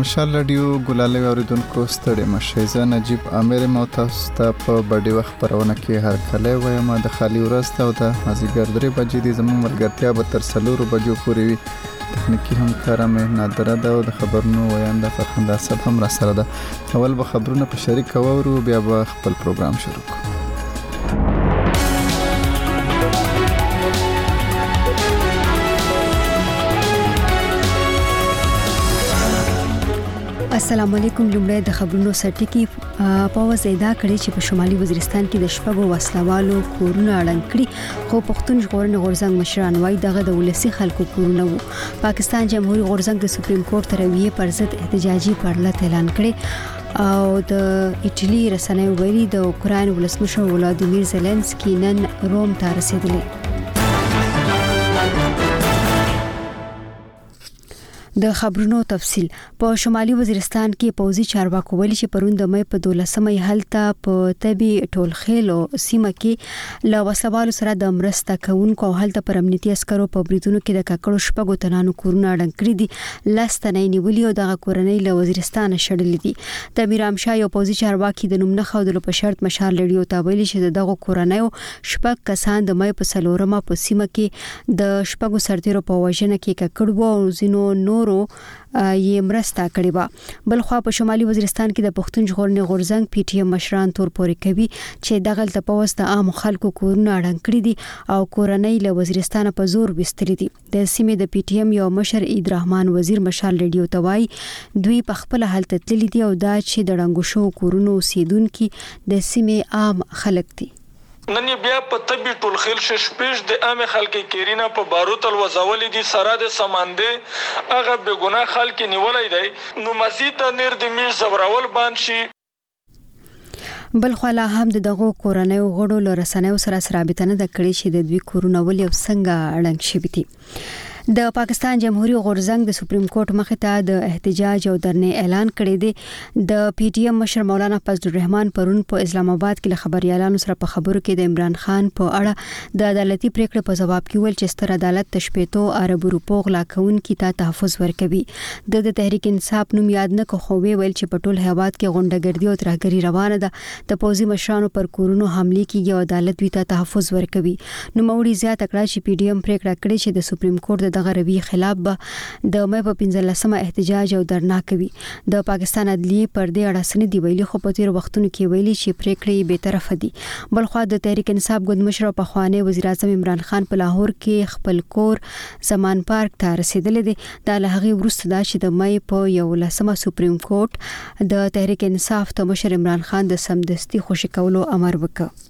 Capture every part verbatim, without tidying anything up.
مشال رادیو ګلاله اوریدونکو ستړي مشه زه نجیب امیر مو تاسو ته په بډي وخت پرونه کې هر کله وایم د خالي ورځ ته او د مازیګر درې بجې د زموږ ملګرتیا به تر څلورو بجو پورې وي. تخنیکی همکاره مې نادره ده او د خبرونو ویانده فرخنده اسد هم را سره ده. اول به خبرونه په شریک وورو بیا به خپل پروګرام شروع کوو. السلام علیکم. لومړی د خبرونو سرټکی په وزیدا کړي چې په شمالي وزیرستان کې د شپږو وسلوالو کورونه اړنګ کړي، خو پښتون ژغورنې غورځنګ مشران وایي دغه د ولسی خلکو کورونه وو. پاکستان جمهوریت غورځنګ د سپریم کورټ تر رویې پر ضد احتجاجي پړلت اعلان کړي او د ایټالي رسنیو ویلي د اوکراین ولسمشر ولادیمیر زيلنسکي نن روم ته رسیدلی. د خبرونو تفصيل. په شمالي وزیرستان کې پوځي چارواکو ویلي چې پرون د مې په دولسمې هلته په تبي ټولخېلو سیمه کې له وسلوالو سره د مرسته کوونکو او هلته پر امنیتي عسکرو په بریدونو کې د ککړو شپږو تنانو کورونه اړنګ کړي دي. لستنې نیولې او د کورنۍ له وزیرستان شړلې دي. د میرامشاه یو پوځي چارواکي د نوم نه خودلو په شرط مشال رادیو ته ویلي چې دغه کورنۍ شپږ کسان د مې په سلورمه په سیمه کې د شپږو سرتیرو په وژنه کې ککړ وو او زینو نو یې مرسته کړې و. بل خو په شمالي وزیرستان کې د پښتون ژغورنې غورځنګ پی ټی ایم مشران تور پورې کوي چې دغه تپوس د عام خلکو کورونه اړنګ کړي دي او کورنۍ له وزیرستان په زور وستري دي. د سیمې د پی ټی ایم یو مشر عید رحمان وزیر مشال رادیو ته وایي دوی په خپل حالت تللی دي او دا چې د رنګو شو کورونو اوسیدونکو د سیمې عام خلک دي. نن بیا په طبي ټولخیل شپږ د عام خلک کیرینا په باروت الوزول دي سره د سمانده هغه به ګناه خلک نیولای دی نو مزید نیر د میش زبرول بانشي. بل خو لا هم دغه کورنۍ غړو له رسنیو سره رابطه نه کړې چې د دوی کورونه ولې او څنګه اړنګ شوي دي. د پاکستان جمهوریت غورځنګ د سپریم کورټ مخې ته د احتجاج او درنې اعلان کړی دی. د پی ټی ایم مشر مولانا فضل الرحمن پرون په اسلام آباد کې له خبريالانو سره په خبرو کې د عمران خان په اړه د عدالتي پریکړې په جواب کې ویل چې ستر عدالت تشبيهتو عرب روپو غلا کوونکي ته تحفظ ورکوي. د تحریک انصاف نوم یاد نه کو خو ویل چې په ټول هیواد کې غونډګردي او ترهګری روانه ده. د پوځي مشرانو پر کورونو حمله کیږي او عدالت وی ته تحفظ ورکوي. نو موري زیات کړه چې پی ډی ایم پریکړه کړې چې د سپریم کورټ دغه روي خلاف به د مې په پنځلسمه احتجاج او درنا کوي. د پاکستان عدلیه پر دې اړه سن دی ویلي خو په تیر وختونو کې ویلي چې پریکړې به طرف دي. بل خو د تحریک انصاف ګوند مشر په خوانه وزیر اعظم عمران خان په لاهور کې خپل کور زمان پارک ته رسیدلی دی. د لهغي ورسته دا چې د مې په یو لسمه سپریم کورټ د تحریک انصاف ته مشر عمران خان د سمدستي خوشی کولو امر وکړ.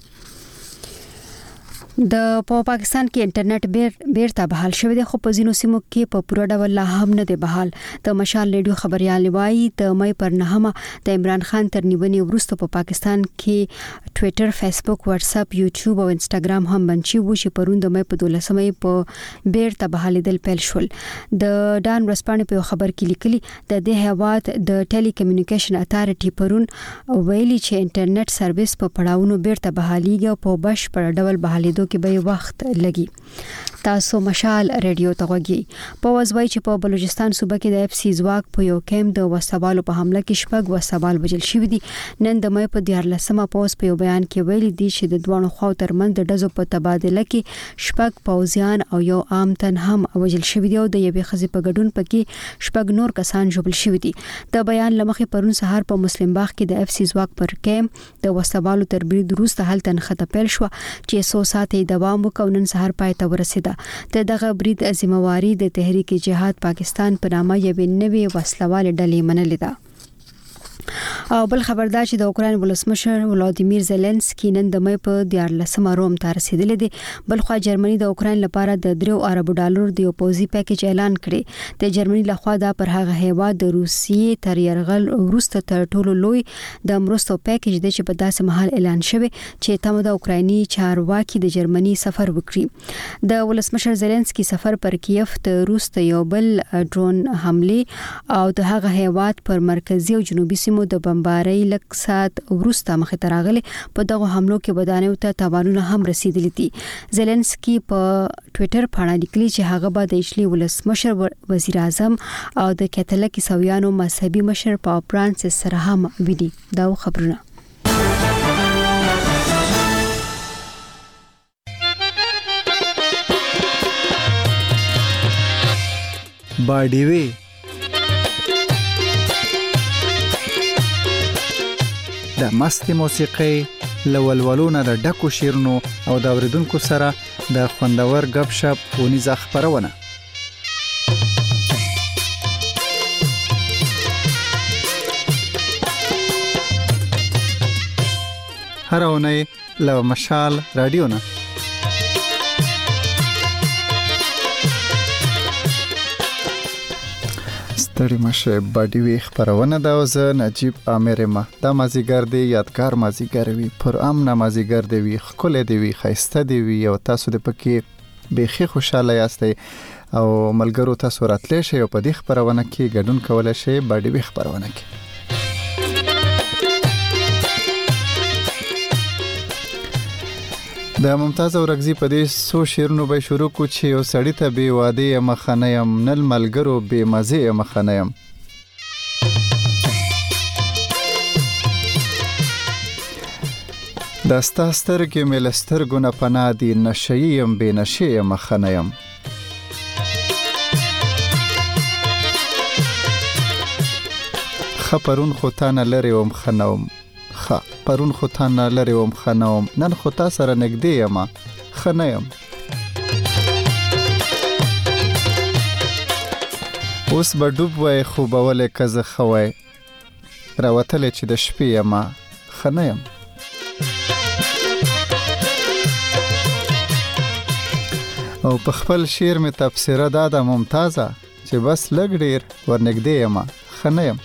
د په پاکستان کې انټرنیټ بیر بیرته بحال شوی دی خو په ځینو سیمو کې په پوره ډول لا هم نه دی بحال. د مشال رادیو خبريال وایي د مې پر نهمه د عمران خان تر نیونې وروسته په پاکستان کې ټوئیټر، فیسبوک، واتس اپ، یوټیوب او انستګرام هم بند شي وو چې پرون د مې په دولسمې په بیرته بحالېدل پیل شول. د ډان ورسپانې په خبر کې لیکلي د دې هیواد د ټیلی کمیونیکیشن اتارټي پرون ویلي چې انټرنیټ سرویس په پړاوونو بیرته بحالېږي او په بشپړ ډول بحالېدو کې به وخت لګي. تاسو مشال رادیو ته غوږی. په وځوي چې په بلوچستان صوبه کې د اف سی ځواک په یو کیمپ د وسوالو په حمله کې شپږ وسوال وژل شوی دي. نن د مې په دیار لسمه پوس په یو بیان کې ویلي دي چې د دوه خو ترمن د ډزو په تبادله کې شپږ پوځیان او یو عام تن هم وژل شوی دي او د یوې خزي په ګډون پکې شپږ نور کسان ژوبل شوی دي. د بیان لمخې پرون سهار په مسلم باغ کې د اف سی ځواک پر کیمپ د وسوالو تر برید وروسته هلته نخته پیل شو چې څو ساعتې دوام وکړ. نن سهار پای ته ورسیده. د دغه برید ذمہواری د تحریک جهاد پاکستان په نامه یوې نوې وسلواله ډلې منلې ده. او بل خبردار چې د اوکراین ولسمشر ولادیمیر زيلنسکي نن د مې په دیار لسمه روم ته رسیدلی دی. بل خو جرمني د اوکراین لپاره د درو اربو ډالر د پوزي پیکیج اعلان کړي. د جرمني لخوا دا پر هغه هیواد د روسیې تر يرغل وروسته تر ټولو لوی د مرستو پیکیج دی چې په داسې محل اعلان شوی چې تم د اوکرایني چارواکي د جرمني سفر وکړي. د ولسمشر زيلنسکي سفر پر کیف ته روس ته یو بل ډرون حمله او د هغه هیواد پر مرکزی او جنوبي سیمو د بمبارۍ لک سات وروسته مخ ته راغلي. په دغه حملو کې ودانیو ته تاوانونه هم رسیدلي دي. زيلنسکي په ټوئیټر باندې لیکلي چې هغه به د ایشلی ولسمشر وزیر اعظم او د کاتولیک عیسویانو مذهبي مشر پاپ فرانسیس سره هم ویني. دا خبرونه باډیوي د مستي موسیقي لولولونه د ډکو شیرونو او د اوریدونکو سره د خوندور غب شپ ونیزه خبرونه. هر اونۍ له مشال رادیو نه ستړي مشه باډیوي خبرونه دا وزه نجیب عامر ما د مازیګر دی یادګار مازیګر وی پر امن مازیګر دی وی خپل دی وی خیسته دی وی او تاسو د پکې بيخي خوشاله یاستئ او ملګرو تاسو راتلې شي او په دې خبرونه کې ګډون کولای شي باډیوي خبرونه کې. د ممتاز اورغزي په دې سو شیرونو به شروع کو چې یو سړی ته بي واده مخنه يم نل ملګرو بي مزه مخنه يم. داستا سترګې ملستر ګونه پنا دي نشيم بي نشي مخنه يم. خبرون خو تانه لري وم خنوم خ پرون خو تانه لري وم خنوم نن خو تا سره نګدې یم خنیم. اوس به ډوب وای خو به ولې کزه خوای راوتل چې د شپې یم خنیم. او په خپل شعر می تفسیره داده ممتازه چې بس لګ ډیر ورنګدې یم خنیم.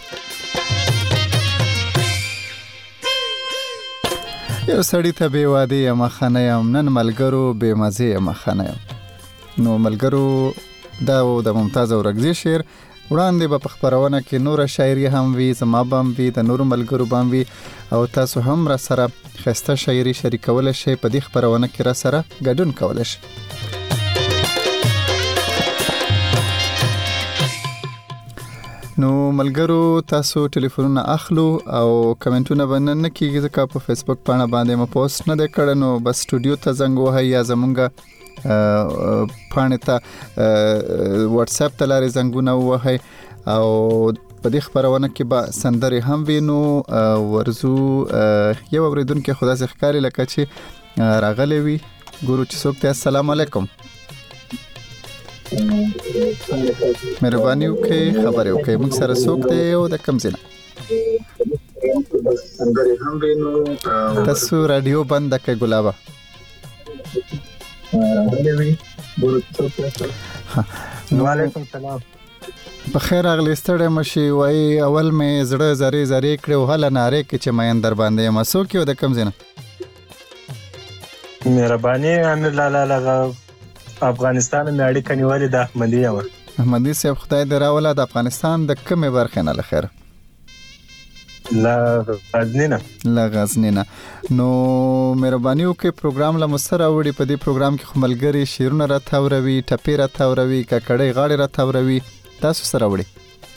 یو سړی ته بي واده یم خنیم نن ملګرو بي مزه یم خنیم. نو ملګرو دا و د ممتاز اورغزي شعر وړاندې به په خبرونه کې نور شاعري هم وي زما بم وي د نور ملګرو بم وي او تاسو هم را سره خسته شاعري شریکول شي په دې خبرونه کې را سره ګډون کول شي. نو ملګرو تاسو ټلیفونونه اخلو او کمنټونه باندې نه کیږي ځکه په فیسبوک باندې باندې ما پوسټ نه کړم. نو بس سټوډیو ته زنګ وهي یا زمونږه باندې ته واتس اپ ته لاري زنګونه وهي او په دې خبرونه کې به سندري هم وینو ورزو یو اوریدونکو خدا سي ښکاری لکه چې راغلي وي ګورو چې څوک ته. السلام علیکم مهرباني وکړئ خبرې وکړئ موږ سره څوک دی او د کوم ځای تاسو رادیو بند کړئ ګلابا. وعلیکم السلام بخیر اغلی ستړی مشي وای اول مې زړه زری زری کړو هله ناره کې چې مې اندر باندې مسو کې د کوم ځای مهرباني امیر لالا لغه افغانستان مې اړیکه نیولې د احمدي یو احمدي صاحب خدای دې راوله د افغانستان د کومه برخه نه لخر لا غزنینا لا غزنینا. نو مهرباني وکړئ پروګرام له مسره وړي په دې پروګرام کې خملګری شیرونه را تاوروي ټپی را تاوروي ککړې غاړي را تاوروي تاسو سره وړي.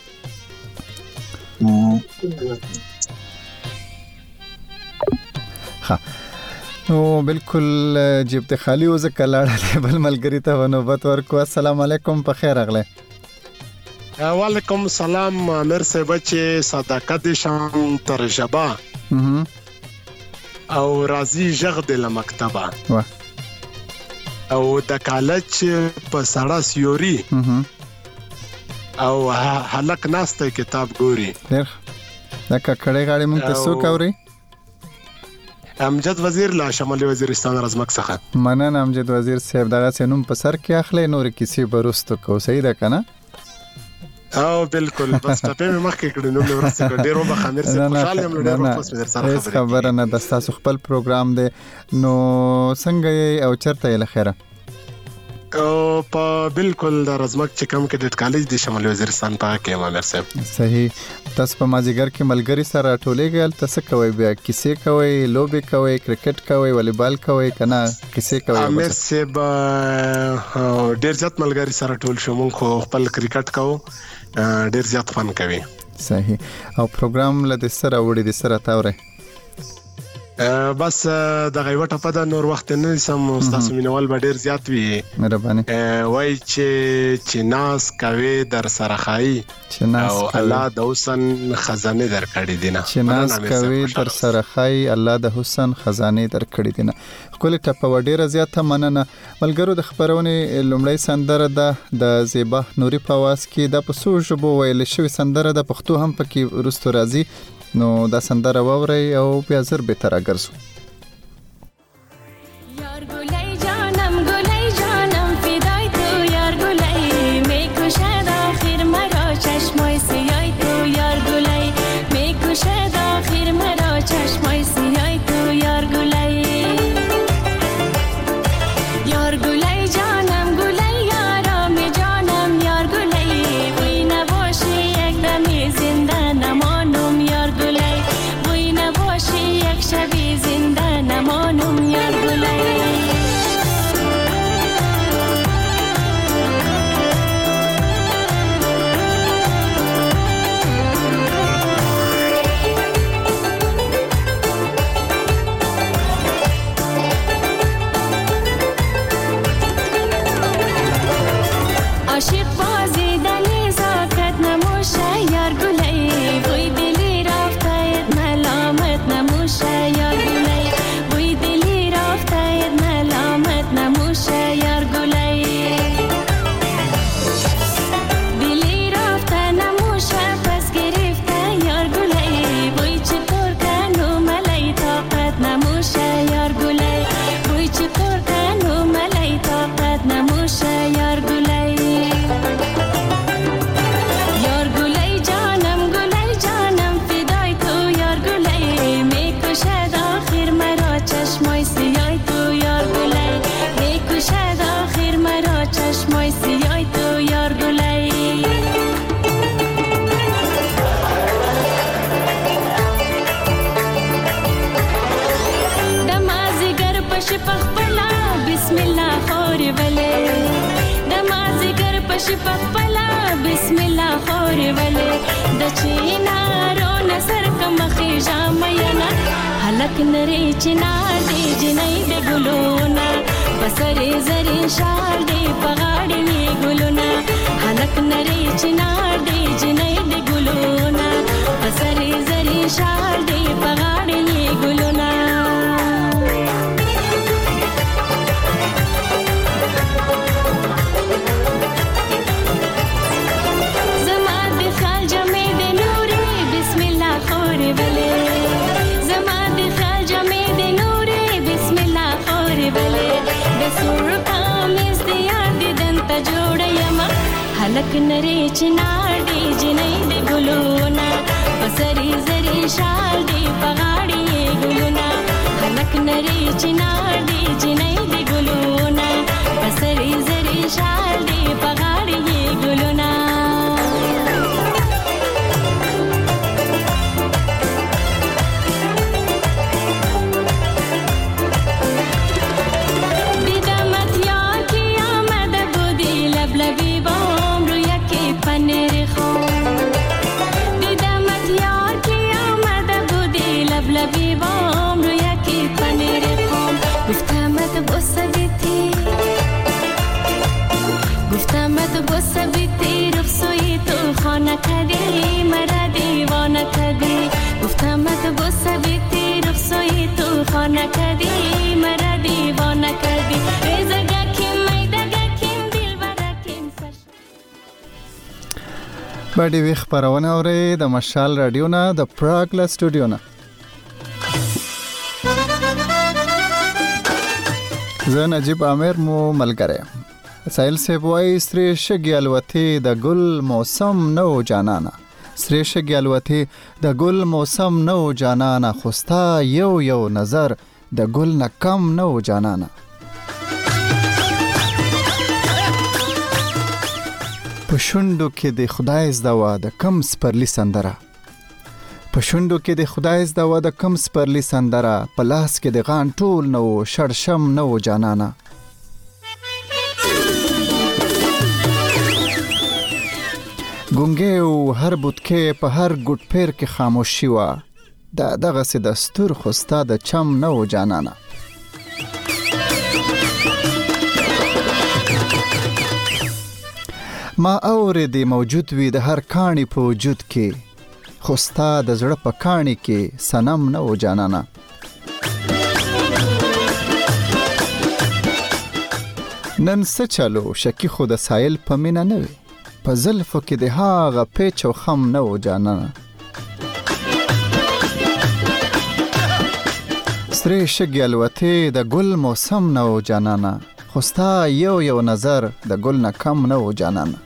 ها نو بالکل جیب ته خالی وز کلاړه بل ملګری ته نوبت ورکو. السلام علیکم په خیر اغله. وعلیکم السلام امیر صاحب چې صداقت شان ترجبه او راضی جغ د مکتبه وا او د کالج په سړا سیوري او هلک ناسته کتاب ګوري. ډېر دا ککړې غاړي مونږ ته سو کوري امجد وزیر لا شمالي وزیرستان رزمک څخه منن امجد وزیر صاحب دغه سينوم په سر کې اخلي نور کسی برستو کو صحیح ده کنه. او بالکل بس ټپه مې مخکې کړې نو مې ورسته کړ ډېر وبخ امیر صاحب خوشاله یم ډېر وخت مې در سره خبرې خبره نه د تاسو خپل پروګرام دی نو څنګه او چرته یې لخره او په بالکل د رزمک چې کوم کډټ کالج د شمالي وزیرستان په کې امیر صاحب. صحیح. تاسو په مازیګر کې ملګری سره ټولېږئ، تاسو کوي بیا کیسې کوي، لوبي کوي، کرکټ کوي، والیبال کوي کنه کیسې کوي؟ امیر صاحب ډیر زیات ملګری سره ټول شو، مونږ خو خپل کرکټ کوو، ډیر زیات فن کوي. صحیح. او پروګرام لته سره وړي د سره تاوره بس د غیوټه په د نور وخت نه سم تاسو مینوال به ډیر زیات وي. مهرباني. وای چې چې ناس کوي در سره خای او الله د حسن خزانه در کړی دینه. چې ناس کوي در سره خای الله د حسن خزانه در کړی دینه. خپل ټپه ډیره زیاته مننه. ملګرو د خبرونه لومړی سندره ده د زیبا نوري په واس کې د پسو ژبو ویل شوی سندره د پښتو هم پکې ورستو راځي، نو دا سندره ووري او بیا زر به تر اگرسو. یار گلای جانم گلای جانم فدای تو یار گلای میکشد آخر مرا چشمای سیای تو یار گلای میکشد آخر مرا چشمای سیای تو یار گلای یار گلای جانم گلای یارم جانم یار گلای وی نباشی یک دمی زنده نمانم یار گلای وی نباشی یک شبی زنده نمانم یار گلای عاشق بازی دلی زاکت نموشه یار گلای وی دلی رفته ملامت نموشه یار گلای وی دلی رفته ملامت نموشه یار گلای دلی رفته نموشه پس گرفته یار گلای وی چطور کنو ملای طاقت نموشه یار گلای وی چطور کنو ملای طاقت نموشه یار گلای یار گلای جانم گلای جانم فدای تو یار گلای میکشد آخر مرا چشمای سیای تو یار گلای میکشد آخر مرا چشمای سیای تو یار گلای دمازگر پش پخپلا بسم الله خور وله دمازگر پش پخپلا بسم الله خور وله د چینارو نصر کم خیجا مینا حلق نری چنار دی جنای د ګلونا بسری زری شال دی پغاړی ګلونا حلق نری چنار دی جنای د ګلونا بسری زری شال دی پغاړی ګلونا حلق نری چنار دی جنای دی ګلونا بسری زری شال دی پغاړی ګلونا حلق نری چنار دی جنای دی ګلونا بسری زری شال دی پغاړی ګلونا کدی مرا دیوانه کدی گفتم تو بوسه بیتی رخصوی تو خانه کدی مرا دیوانه کدی ریزگا کیم میدگا کیم دل برا کیم سر باندې وی خبرونه اوري د مشال رادیو نه د پراګ لا سټوډیو نه زه نجیب عامر مو ملګری سایل سیبوای ستری شګیالوتی د ګل موسم نو جانانا ستری شګیالوتی د ګل موسم نو جانانا خوستا یو یو نظر د ګل نه کم نو جانانا په شونډو کې د خدای زده وا د کم سپرلی سندره په شونډو کې د خدای زده وا د کم سپرلی سندره په لاس کې د غان ټول نو شړشم نو جانانا ګونګې او هر بوتکې په هر ګوټ پیر کې خاموشي وا دا دغه سي دستور خوستا د چم نو جانانا ما اورېدې موجود وي د هر کاڼي په وجود کې خوستا د زړه په کاڼي کې سنم نو جانانا نن څه چلو شکی خو د سایل په مینا نه وي په زلفو کې د هاغه پیچ او خم نو جانانا سرې شګې الوتې د ګل موسم نو جانانا خوستا یو یو نظر د ګل نه کم نو جانانا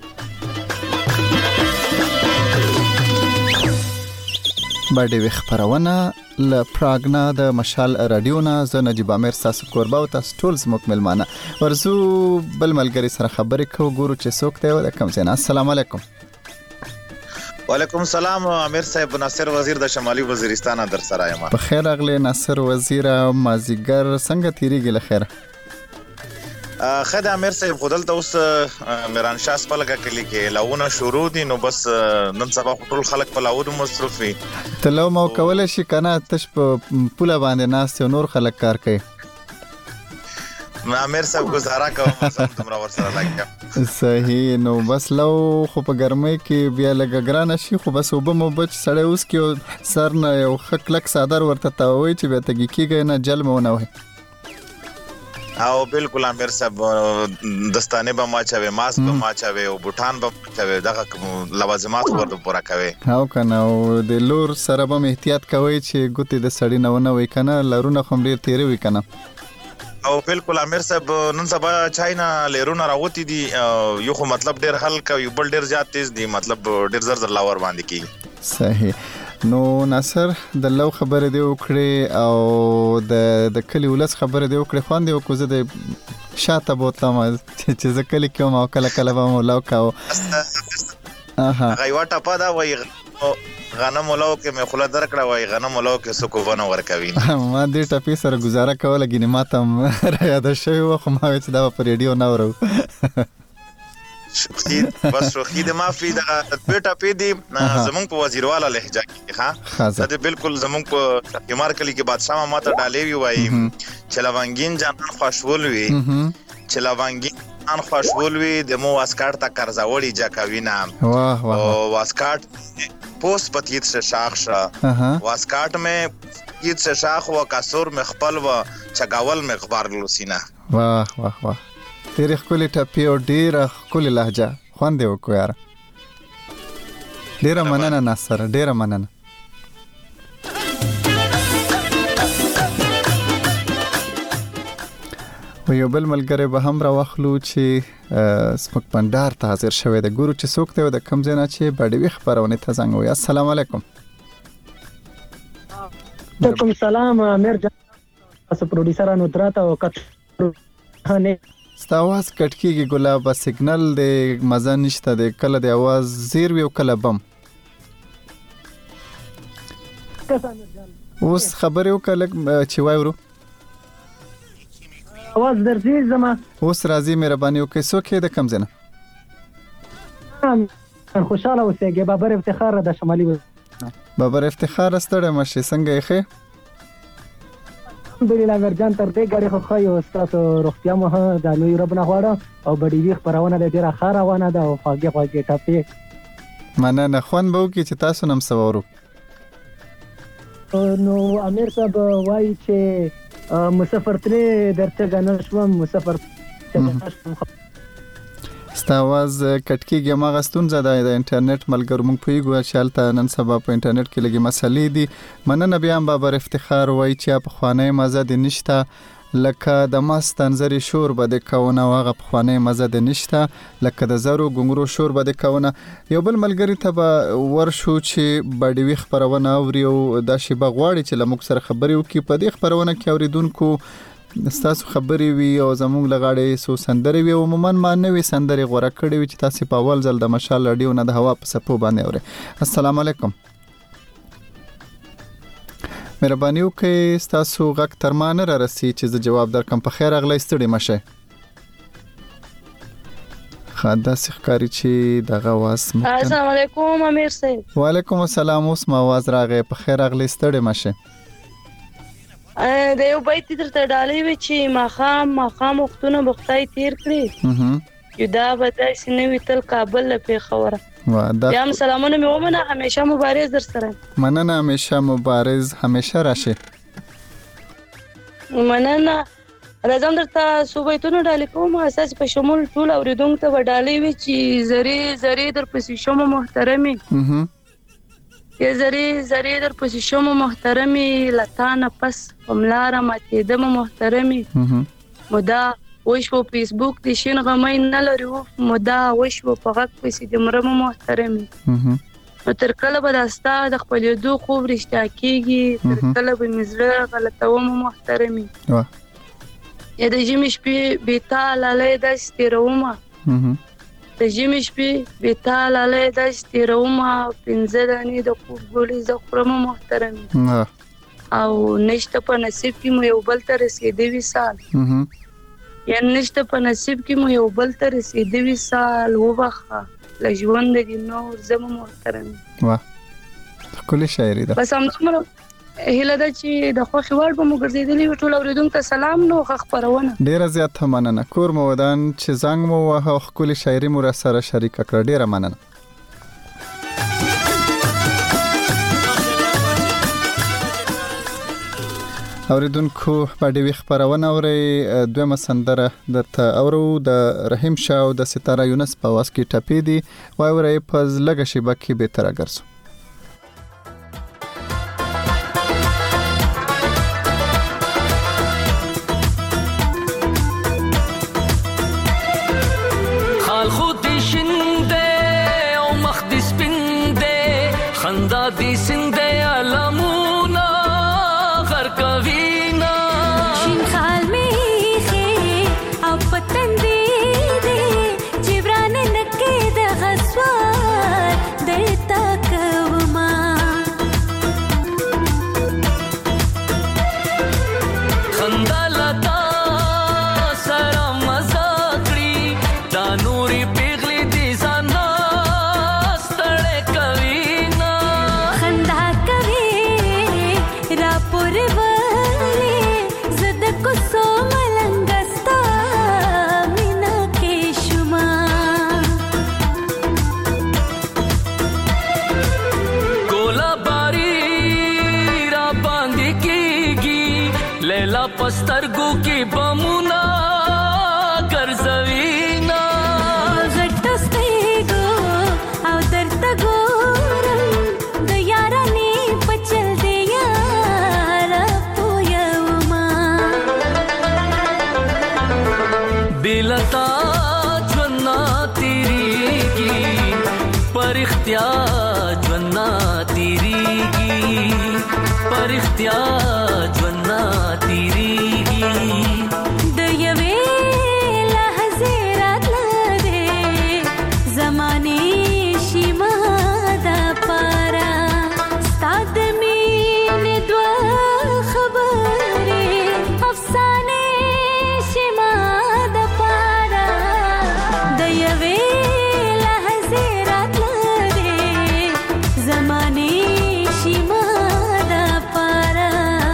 باندې خبرونه ل پراګنا د مشال رادیو نه ز نجيب امیر تاسو کوربه او تاسو ټول زموږ ملمانه ورزو بل ملګری سره خبرې کو ګورو چې څوک دی د کم څنګه السلام علیکم وعلیکم السلام امیر صاحب ناصر وزیر د شمالي وزیرستان در سره یم په خیر اغلی ناصر وزیر مازیګر څنګه تیریږي له خیره خدای امیر صاحب خدل ته اوس میران شاه سپلګه کلی کې لاونه شروع دي نو بس نن سبا ټول خلک په لاونه مصروف وي تلو مو کول شي کنه تش په پوله باندې ناس نور خلک کار کوي امیر صاحب گزاره کوم سم تمرا ور سره لګیا صحیح نو بس لو خو په ګرمۍ کې بیا لګ ګران شي خو بس وب مو بچ سړی اوس کې سر نه یو خکلک صادر ورته تاوي چې به تګی کېږي نه جل مو نه وي او بالکل امیر صاحب دستانه به ما چوي ماسک به ما چوي او بوټان به چوي دغه لوازمات ورته پورا کوي هاو کنه او د لور سره به احتیاط کوي چې ګوتې د سړی نه ونه وي کنه لرونه خو ډیر تیری وي کنه او بالکل امیر صاحب نن سبا چاینا لرونه راوتی دي یو خو مطلب ډیر هلک یو بل ډیر زیات تیز دي مطلب ډیر زر زر لاور باندې کی صحیح نو ناصر د لو خبره دی وکړي او د د کلی ولس خبره دی وکړي خوان دی وکړه د شاته بوتلم چې ز کلی کوم او کله کله به مو لو کاو اها غیواټه پاده وای غنم ولو کې مې خله درکړه وای غنم ولو کې سکو ونه ورکوي ما دې ټپی سره گزاره کوله غنی ماته را یاد شوی و خو ما چې دا په ریډیو نه اورو شوخی بس شوخی د مافي د بیٹا پی دی زمونږ په وزیرواله لهجه کې ها دا بالکل زمونږ په شمار کلی کې بادشاہ ما ته ډالې وی وای چې لونګین جانان خوشول وی چې لونګین جانان خوشول وی د مو واسکاټ تا قرضاوړي جکاوینا واه واه او واسکاټ پوس پتیت سے شاخ شا واسکاټ میں پتیت سے شاخ و کاسور مخبل و چگاول مخبار لوسینا واه واه واه تیرې خپل ټپی او ډیر خپل لهجه خوان دی وکړ یار ډیر مننه ناصر ډیر مننه و یو بل ملګری به هم را واخلو چې سپک پندار ته حاضر شوی د ګورو چې څوک ته د کم ځای چې بډوي خبرونه ته زنګ وي السلام علیکم وعلیکم السلام امیر جان تاسو پروډوسر انودرات او کټ خانه ستاواز کټکیږي ګلاب سیګنل د مزه نشته د کله د आवाज زیر وی او کله بم اوس خبرې وکړه چې وایو आवाज درځي زما اوس راځي مهرباني وکړئ څوک د کم زنه خوشاله اوسېږي بابر افتخار د شمالي بابر افتخار ستړی مشه څنګه یې الحمدلله ورجان تر دې غړي خو خو تاسو روغتیا مو د لوی رب نه غواړم او بډې وی خبرونه د ډیره خاره ونه ده او فاګه فاګه ټاپي مننه خوان به کی چې تاسو نم سوورو نو امیر صاحب وای چې مسافر ترې درته غنل شوم مسافر ستاواز کټکیږي ما غستون زده د انټرنیټ ملګر مونږ پیګو شالته نن سبا په انټرنیټ کې لګي مسلې دي مننه بیا هم بابر افتخار وای چې په خوانې مزه د نشته لکه د ماست انځري شور بده کونه واغه په خوانې مزه د نشته لکه د زرو ګنګرو شور بده کونه یو بل ملګری ته ورشو چې بډوي خبرونه اوري او د شی بغواړي چې لمک سره خبري وکي په دې خبرونه کې اوریدونکو تاسو خبرې وي او زموږ لغاړې سو سندرې وي عموما ما نه وي سندرې غوړه کړې وي چې تاسو په اول ځل د مشال رادیو نه د هوا په سپو باندې اوري. السلام علیکم. مهرباني وکړئ تاسو غږ تر ما نه را رسي چې زه جواب درکم. په خیر اغلی ستړي مشه. خاطر سخکاری چې دغه واس مکن. السلام علیکم امیر صاحب. وعلیکم السلام. اوس ما आवाज راغی. په خیر اغلی ستړي مشه. د یو بیت درته ډالې وی چې ماخام ماخام وختونه بختای تیر کړی. اها. یدا بدای سنوي تل کابل له پیښور. واده. یم سلامونه مې ومنه همیشه مبارز در سره. مننه همیشه مبارز همیشه راشه. مننه. راځم درته صوبایتونو ډالې کوم اساس په شمول ټول اوریدونکو ته ډالې وی چې زری زری در پسې شوم محترمي. اها. یا زری زری در پسې شوم محترمي لتانه پس هملاره ماته دمو محترمي. اها. مدا وښ په فیسبوک د شین غمای نه لري مدا وښ په غږ پسې د مرم محترمي. اها. نو تر کله به داستا د خپل دو خوب رښتیا کیږي تر کله به مزره غلطوم محترمي. واه. یا د جمی شپې بیتاله لې د ستیرومه. اها. د جمی شپې بیتاله لې د ستیرومه پنځه دانی د خوب ګولې ز خرم محترمي. واه. او نشته په نصیب کې مو یو بل ته رسیدې وسال. اها. یا نشته په نصیب کې مو یو بل ته رسیدې وسال وبخه لژوند دې نور زمو محترمي. واه. کله شاعري ده. بس هم څومره هله د چې د خوخي وړ په مګرځیدلې ټول اوریدونکو ته سلام نو خبرونه. ډیره زیات مننه. کور مو ودان چې زنګ مو وه خپل شاعري مو را سره شریک کړ. ډیره مننه. اوریدونکو باندې وی خبرونه اوري دویمه سندره درته اورو د رحیم شاه او د ستاره یونس په واس کې ټپې دي وای ورې په لګه شی بکی به تر اگرسو. خال خود شنده او مخ د سپنده خندا د سنده علمونا غر کوینا شین خال میخه او پتن دی دی جبران نکه د غسوار درتا کوما خندا لتا سره مزاکړي دا نوري پیغلي دي زانا ستړې کوینا خندا کوي را پور وره زد کو سو ملنګستا مینا کې شما ګولا باری را باندې کیږي لیلا پسترګو کې بمونا ګرځوینا غټستېګو او درته ګورم د یارانې پچل دی یار پویوما بلتا جنا تیریږي پر اختیار جنا تیریږي پر اختیار جنا تیریږي د یوې لحظې راتله زمانې شیما دا پارا ستاد مینې دوا خبرې افسانې شیما دا پارا د یوې لحظې راتله زمانې شیما دا پارا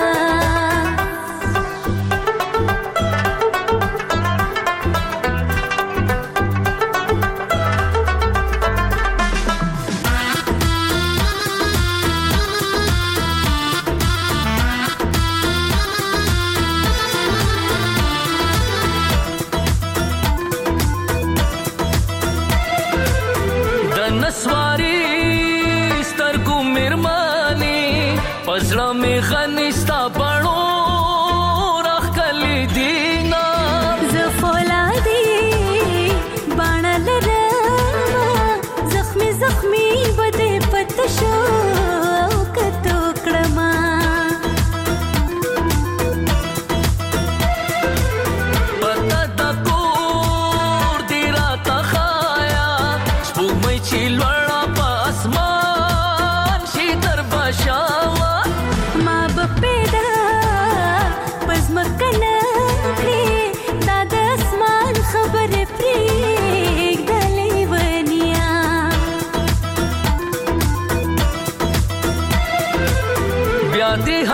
د نسواري سترګو مرماني پزړه می غنستا بڼو راخلي دینا زفولادي باڼل رما زخمي زخمي بده پت شو کتو کړما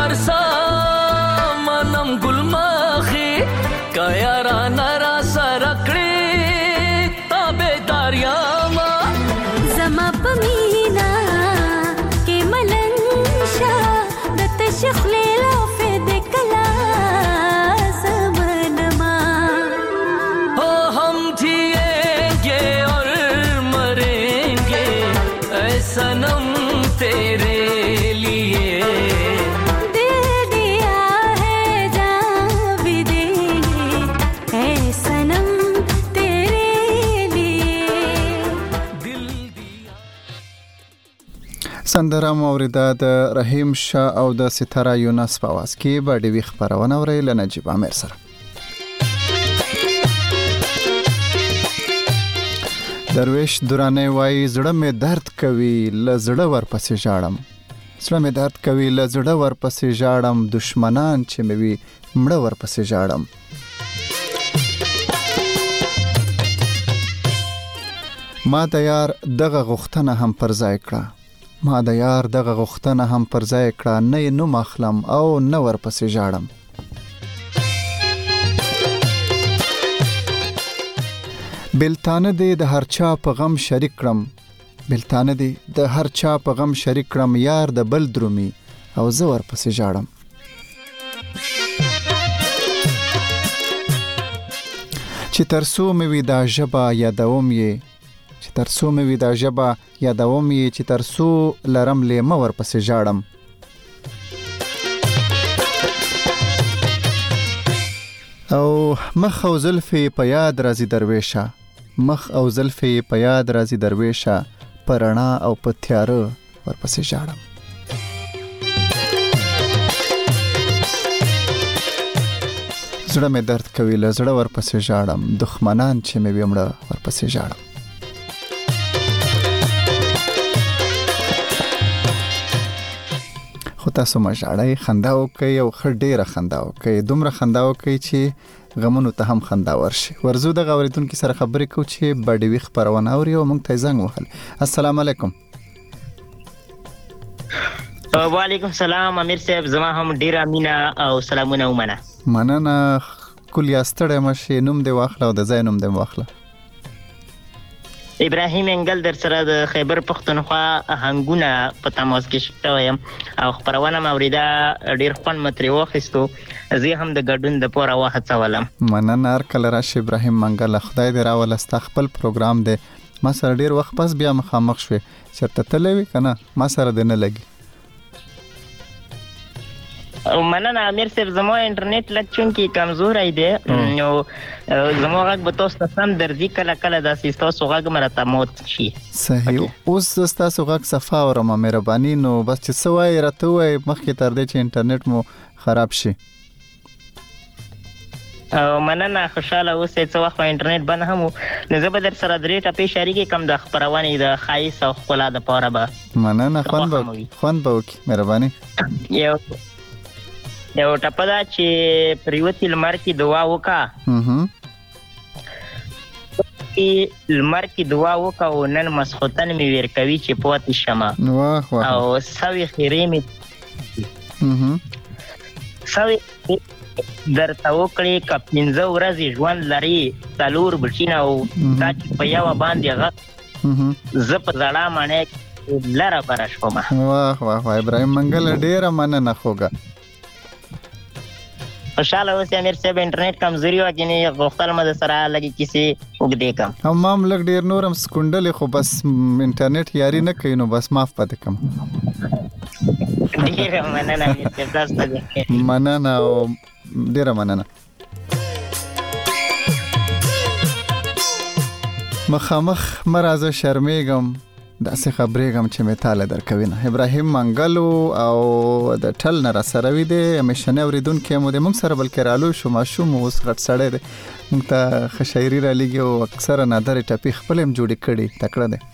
ارسا منم ګل مخې کیا را نرا سرکړې تابعدار یم زما پمینا کې ملنشا د تشخلې لافد کلا زمانما او هم جیئنگے اور مرینگے اے سنم تیرے لیے دل دیا ہے جان بھی دیں گے اے سنم تیرے لیے دل دیا. سندره موریده د رحیم شاه او د ستاره یونس په आवाज کې به د وی خبرونه ورې ل نجیب امیر سره. درویش درانه وای زړه مې درد کوي ل زړه ور پسې ژاړم زړه مې درد کوي ل زړه ور پسې ژاړم دشمنان چې مې وي مړه ور پسې ژاړم ما د یار دغه غوښتنه هم پر ځای کړه ما د یار دغه غوښتنه هم پر ځای کړه نه یې نوم اخلم او نه ور پسې ژاړم بلتانه دې د هر چا په غم شریک کړم بلتانه دې د هر چا په غم شریک کړم یار د بل درومي او زه ور پسې ژاړم چې ترسو مې وي دا ژبه یادوم یې چې ترسو مې وي دا ژبه یادوم یې چې ترسو لرم لیمه ور پسې ژاړم او مخ او زلفې په یاد راځي درویشه مخ او زلفې په یاد راځي درویشه پرانا او په تیاره ورپسې ژاړم زړه مې درد کوي له زړه ورپسې ژاړم دښمنان چې مې ومړه ورپسې ژاړم خو تاسو ما ژاړئ خندا وکئ او ښه ډېره خندا وکئ دومره خندا وکئ چې غمونو ته هم خندا ورشي ورزو دغه اورېدونکي سره خبرې کوو چې بډوي خپرونه اوري او موږ ته زنګ وهل السلام علیکم وعلیکم السلام امیر صاحب زما هم ډیره مینا او سلامونه ومنه مننه کل یاستړی مشي نوم دی واخله او د ځای نوم دی واخله ابراهیم انګل در سره د خیبر پښتونخوا هنګونه په تماس کې شوم او خبرونه موریده ډیر خوان متری واخیستو زه هم د ګډون د پوره وخت څولم مننه هر کله راشي ابراهیم منګل خدای دې راول استخپل پروګرام دی ما سره ډیر وخت پس بیا مخامخ شوې چرته تلوي کنه ما سره دې نه لګي او مننه امیر صاحب زمو انټرنیټ لکچون کې کمزور دی نو زمو غږ به تاسو ته سم درځي کله کله د تاسو غږ مرته موت شي صحیح اوس تاسو غږ صفا اورم مهرباني نو بس چې سوای راته وای مخکې تر دې چې انټرنیټ مو خراب شي او مننه خوشاله اوسې څو وخت انټرنیټ بند هم نو زه به در سره درې ټپې شریکې کم د خبرونه د خایس او خلا د پاره به مننه خوان به خوان به وکي مهرباني یو یو ټپه دا چې پریوتی لمر کې دعا وکا هم لمر کې دعا وکا او نن مسخوتن می ور کوي چې پوت شمه واه واه او سوي خیره می هم سوي درته وکړي ک پنځه ورځې ژوند لري څلور بچینا او دا چې په یو باندې غږ ز په زړه باندې لره برښومه واه واه واه ابراهیم منګل ډیره مننه خوګه خوشاله اوسې امیر صاحب انټرنیټ کمزوري و کې نه غوښتل مده سره لګي کسی وګدې کم هم مام لګ ډیر نورم سکونډل خو بس انټرنیټ یاري نه کوي نو بس معاف پاتې کم ډیره مننه امیر صاحب تاسو ته مننه او ډیره مننه مخامخ مرزه شرمېږم داسې خبرېږم چې مې تاله درکوي نه ابراهیم منګلو او د ټل نه را سره وي دی همیشنی اورېدونکی مو دی موږ سره بلکې رالو شو ماشوم اوس غټ سړی دی موږ ته ښه شاعري رالیږي او اکثره نادرې ټپې خپل هم جوړې کړي تکړه دی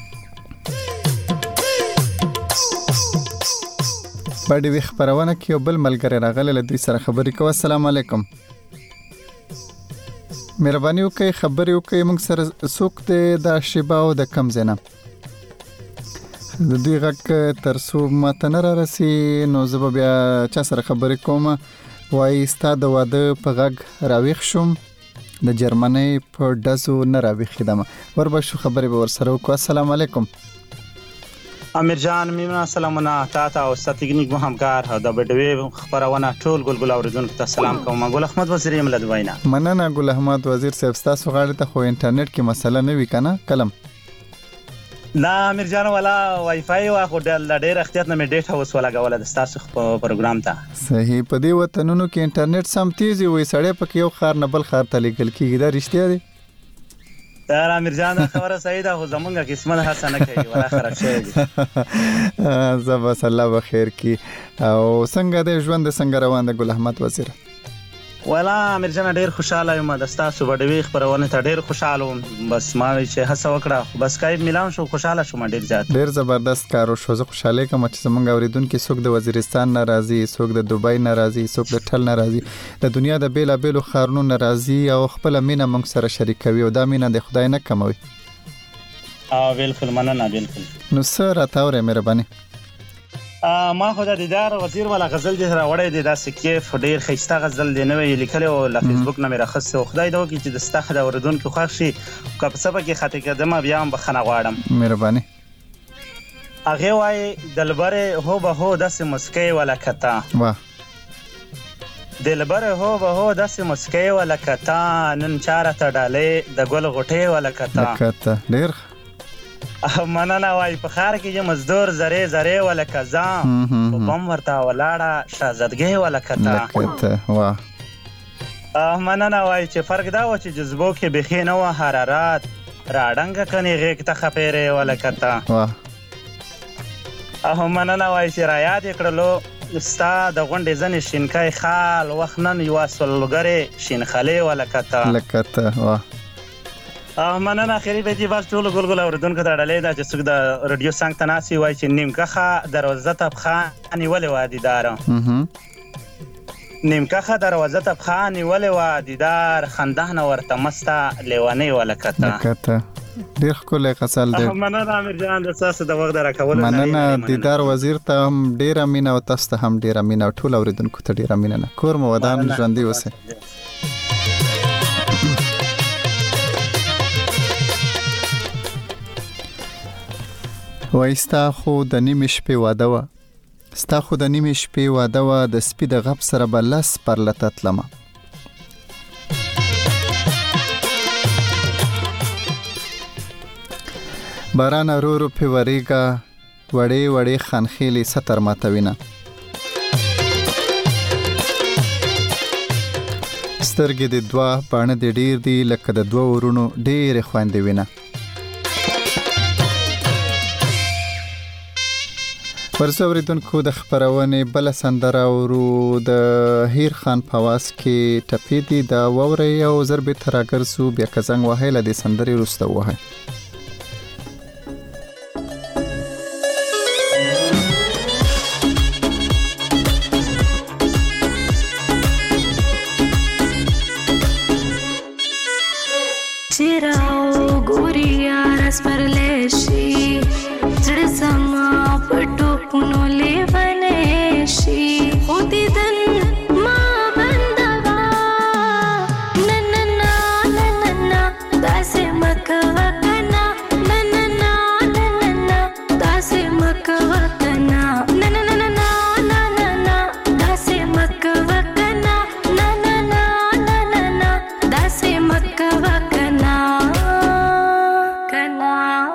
باندې وی خبرونه کې یو بل ملګری راغلی له دوی سره خبرې کوو السلام علیکم مهرباني وکړئ خبرې وکړئ موږ سره څوک دی د شیبا او د کم ځای نه د دوی غږ تر څو ماته نه رارسي نو زه به بیا چا سره خبرې کوم وایي ستا د واده په غږ راویښ شوم د جرمنۍ په ډزو نه راویښېدم. وربشو خبرې به ورسره وکړو. السلام علیکم. امیر جان میمنه سلامونه تاته او ستګنیک مو همکار او د بډوي خبرونه ټول ګلګل اوریدونکو ته سلام کوم. ګل احمد وزیر یم له دوینا. مننه ګل احمد وزیر صاحب تاسو غاړه ته خو انټرنیټ کې مسله نه وی کنه کلم لا امیر جان والا وای فای واخو د ډېر احتیاط نه مې ډیټا وس ولاګول د تاسو پروګرام ته. صحیح. په دې وطنونو کې انټرنیټ سم تیزی وي سړی پکې یو خار نه بل خار ته لیکل کیږي دا رښتیا دی؟ دا امیر جان خبره صحیح ده خو زمونږه قسمت هڅه نه کوي ولا خراب شوی دي. زبس الله بخیر کی. او څنګه د ژوند څنګه روان ده ګل احمد وزیر؟ ولا امیر جان ډیر خوشاله یم د تاسو بډوي خبرونه ته ډیر خوشاله وم. بس ما چې هڅه وکړه بس کای ملان شو خوشاله شوم ډیر زیات. ډیر زبردست کارو شو. زه خوشاله کوم چې زمونږ اوریدونکو څوک د وزیرستان ناراضي څوک د دوبۍ ناراضي څوک د ټل ناراضي د دنیا د بیل بیلو خارونو ناراضي او خپل مینه موږ سره شریکوي او دا مینه د خدای نه کموي. اه بالکل مننه بالکل. نو سره تاوره مهرباني. ما خو د دیدار وزیر والا غزل دې راوړې دي دا سکیف ډیر خسته غزل دی نو لیکل او له فیسبوک نه مې راخسته خدای دا وکړي چې د ستخ د اوریدونکو خوښ شي که په سبا کې خاطر کدم بیا هم بخنه غواړم. مهرباني. هغه وای دلبره هو به هو داسې مسکی ولا کتا. واه. دلبره هو به هو داسې مسکی ولا کتا نن چاره ته ډالې د ګل غټې ولا کتا. کتا ډیر مننه وای په خار کې چې مزدور زره زره ولا کزا په بم ورته ولاړه شاهزادګي ولا کتا. کتا واه. مننه وای چې فرق دا و چې جذبو کې بخې نه و حرارت راډنګ کني غېک ته خپېره ولا کتا. واه. اه مننه وای چې را یاد کړلو ستا د غونډې ځنې شینکای خال وخنن یو سولګره شینخاله ولا کتا. لکتا. واه. اه مننه اخیری به دې بس ټول ګلګل اوریدونکو ته ډالې دا چې څوک د رادیو څنګ ته ناسي وای چې نیمکخه دروازه ته بخا نیولې و دیدار. نیمکخه دروازه ته بخا نیولې و دیدار خندهنه ورته مستا لیوانی ولا کتا. کتا ډیر ښکلی غزل دی. مننه امیر جان د تاسو د وخت راکولو مننه. دیدار وزیر ته هم ډیره مینه او تاسو ته هم ډیره مینه او ټول اوریدونکو ته ډیره مینه. کور مو ودان ژوندي اوسئ. وای ستا خو د نیمې شپې واده وه ستا خو د نیمې شپې واده وه د سپي د غپ سره به لس پرلته تلمه. باران رو رو پې ورېږه وړې وړې خانخېلې ستر ماتوینه. سترګې د دوه باڼه د ډیر دي لکه د دوه ورونو ډېرې خویندې وینه. ورسو اوریدونکو د خبرونې بل سندره ورو د هیر خان پواس کې ټپې دي د ووري او ضرب تراګر سو بیا کزنګ وهله د سندري رسته وه. चिराओ गोरिया रस पर लेशी जड़ समा पटो पुनो ले बनेशी होती दन मां बंदवा नन्ना नन्ना दासे मकवा कना नन्ना नन्ना दासे मकवा कना नन्ना नन्ना दासे मकवा कना नन्ना नन्ना दासे मकवा कना कना.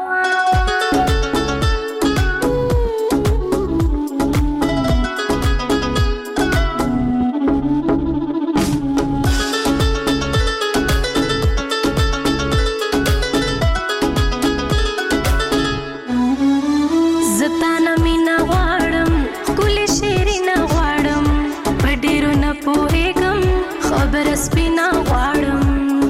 زتانا مینا غواړم کلی شیرینه غواړم په ډیرو نه پوهېږم خبره سپینه غواړم.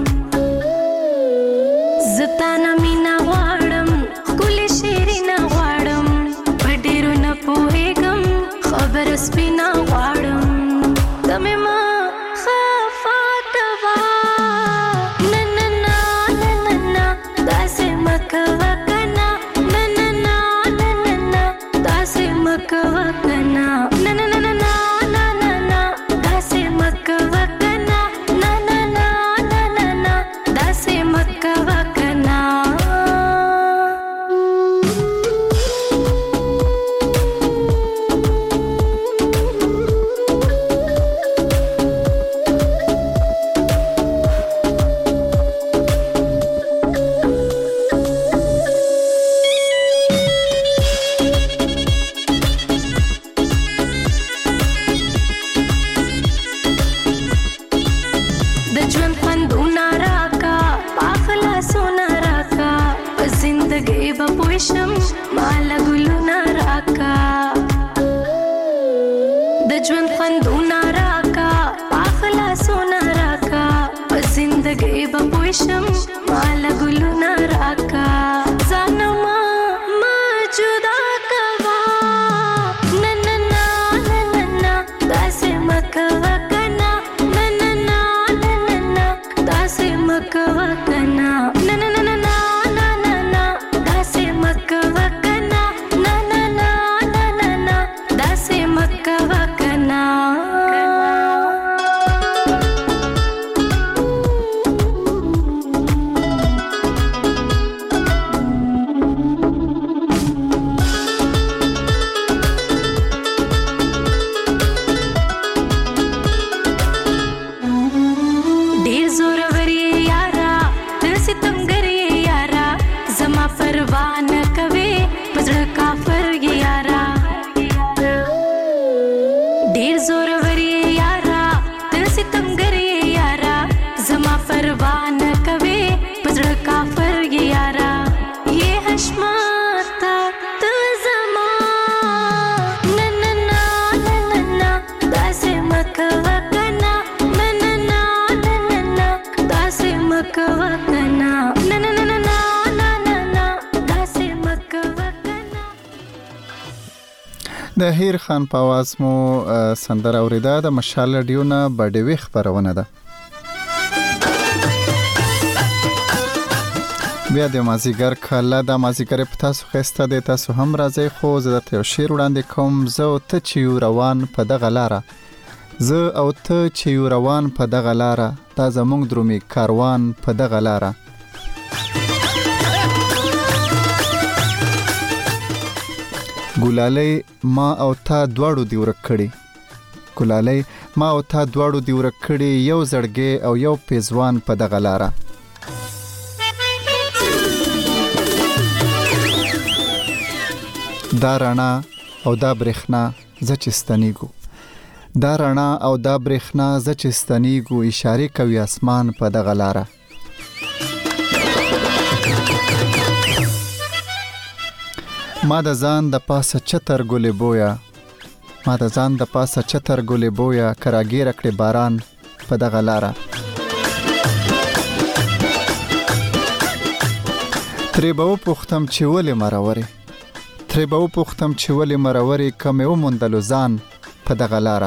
زتانا مینا غواړم کلی شیرینه غواړم په ډیرو نه پوهېږم خبره سپینه غواړم. دمې ما خفا کوا نننا نننا داسې مه کوه کنه نننا نننا د ژوند خوندونه راکا پاخلا سونا راکا په زندګۍ به پوه شم ماله ګلونه راکا د ژوند خوندونه راکا پاخلا سونا راکا په زندګۍ به پوه شم ماله ګلونه راکا ځانما ما جدا کوا نه نه نه نه نه داسې مکوا کنا نه نه نه نه نه داسې مکوا کنا نه نه نه نه نه نه داسې مکوا کنا نه نه نه نه نه داسې مکوا کنا ډیر زورور یې یارا ته ستمګر یې یارا زما پروا نه کوي په زړه کافر یې یارا ډیر زورور یې یارا ته ستمګر یې یارا زما پروا نه کوي په زړه کافر یې یارا یې حشمتا ته زما نه نه نه نه نه داسې مکوا کنا نه نه نه نه نه داسې مکوا کنا نه نه نه نه نه نه داسې مکوا کنا. د هیر خان په आवाज مو سندره اوریدا د مشال رادیو نه بډوي خبرونه ده. بیا د مازیګر کله د مازیګر په تاسو خسته د تاسو هم راځي خو زه د یو شعر وړاندې کوم. زه او ته چې یو روان په دغه لاره زه او ته چې یو روان په دغه لاره دا زمونږ درومي کاروان په دغه لاره ګلالۍ ما او تا دواړو دی ورک کړي ګلالۍ ما او تا دواړو دی ورک کړي یو زړګي او یو پیزوان په دغه لاره دا رڼا او دا برېښنا زه چې ستنیږو دا رڼا او دا برېښنا زه چې ستنیږو اشاره کوي اسمان په دغه لاره ما د ځان د پاسه چتر ګلې بویا ما د ځان د پاسه چتر ګلې بویا کراګیر کړي باران په دغه لاره ترې به وپوښتم چې ولې مرورې ترې به وپوښتم چې ولې مرورې کمې وموندلو ځان په دغه لاره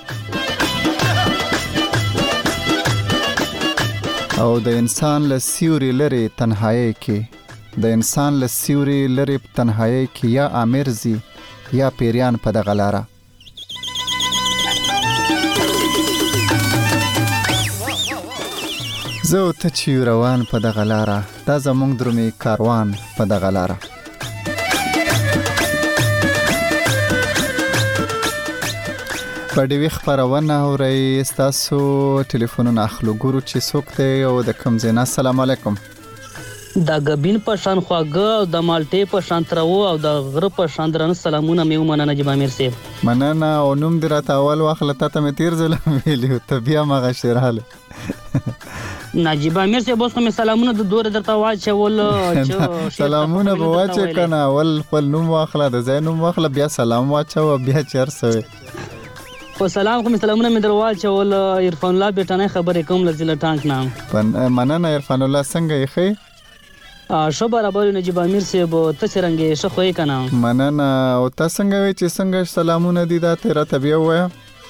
او د انسان له سیوري لري تنهایی کې د انسان له سیوري لري تنهایی کې یا امیر زی یا پیریان په دغه لاره زه او ته چې روان په دغه لاره دا زمونږ درومي کاروان په دغه لاره په ډیوی خبرونه اورئ ستاسو ټلیفونونه اخلو ګورو چې څوک دی او د کوم ځای نه. السلام علیکم. دا غبین په شان خواږه او د مالټې په شان ترو او د غره په شان درنه سلامونه مې ومنه نجیب امیر صاحب. مننه او نوم دې راته اول واخله ته مې تیر ځل ویلو ته بیا مغه شراله نجیب امیر صاحب اوس کوم سلامونه د دوره درته واچول چې سلامونه به واچ کنه اول خپل نوم واخله د ځای نوم واخله بیا سلام واچو بیا چرسوي او سلام کوم سلامونه مې درواچ ول عرفان الله بیٹانه خبرې کوم لزله ټانک نام مننه عرفان الله څنګه یې خې شو برابر نجیب امیر صاحب ته څنګه شو خوې کنه مننه او ته څنګه وې چې څنګه سلامونه دي دا تیرا طبيعه وای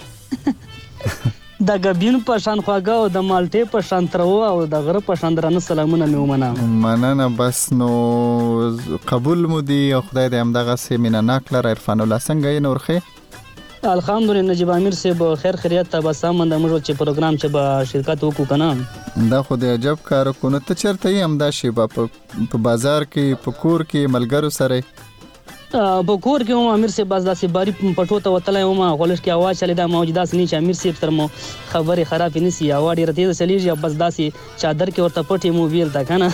د غبین په شان خواږه او د مالټې په شان ترو او د غره په شان درنه سلامونه مې ومنه مننه بس نو قبول مو دي او خدای دې همدغه سیمینه ناکلر عرفان الله څنګه یې نورخه الحمدلله نجیب امیر صاحب خیر خیریت تبسم د موږ چې پروګرام چې به شرکت وکړو کنه دا خو د عجب کار کو نو ته چرته یې همدا شی په بازار کې په کور کې ملګرو سره په کور کې هم امیر صاحب باز داسې باری پټو ته وتلای ومه غولش کې आवाज چلی دا موجوده سني چې امیر صاحب تر مو خبره خراب نسی اواډ رته چلیږي بس داسې چادر کې ورته پټي مو ویل تا کنه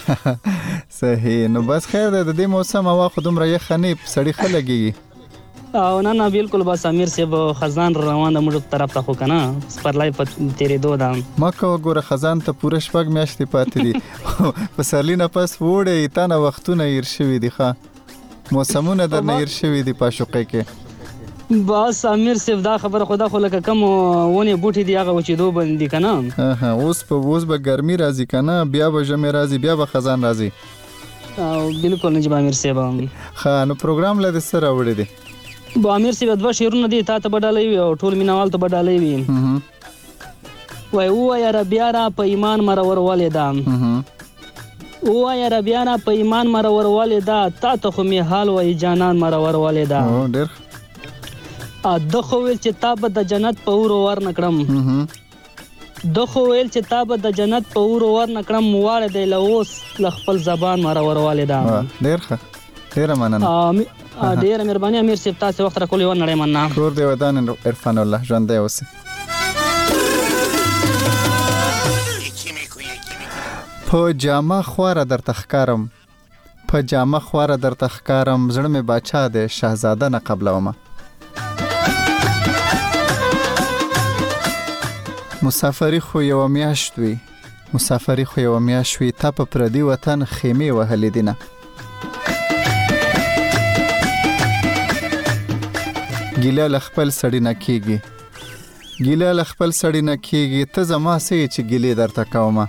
صحیح نو بس خیر د دې موسم هوا خودم را یې خنی سړی خلګي او نه نه بالکل بس امیر صاحب خزان روان د موږ طرف ته خو کنه سپرلای په تیرې دوه دام ما کو ګوره خزان ته پوره شپږ میاشتې پاتې دي په سرلینا پس وړې تا نه وختونه ير شوي دي ښه موسمونه در نه ير شوي دي په شوقې کې بس امیر صاحب دا خبره خدا خو لکه کم ونه بوټي دی هغه وچې دوه باندې کنه ها اوس په اوس به ګرمي راځي کنه بیا به ژمي راځي بیا به خزان راځي او بالکل نجيب امیر صاحب ها نو پروګرام لده سره وړي دي بو امیر صاحب دوه شیرونه دي تا ته بدلې وي او ټول مینوال ته بدلې وي وای او یا ربیا را په ایمان مرور والدام او یا ربیا را په ایمان مرور والدا تا ته خو می حال وای جانان مرور والدا او ډېر ا دغه ویل چې تا به د جنت په اور ور نکړم دغه ویل چې تا به د جنت په اور ور نکړم واړه دی لوس خپل زبان مرور والدا ډېر ښه ډېر مننه ډیر مهرباني امیر صاحب تاسو وخت را کولې و نړۍ مننه کور دی ودان عرفان الله ژوندی اوسئ په جامه خواره در تخکارم په جامه خواره در تخکارم زړه مې باچا دی شهزاده نه قبلومه مسافری خو یو میاشت وي مسافری خو یو میاشت وي تا په پردي وطن خیمې وهلې دي نه ګیله له خپل سړی نه کېږي ګیله له خپل سړی نه کېږي ته زما څه چې ګیلې درته کومه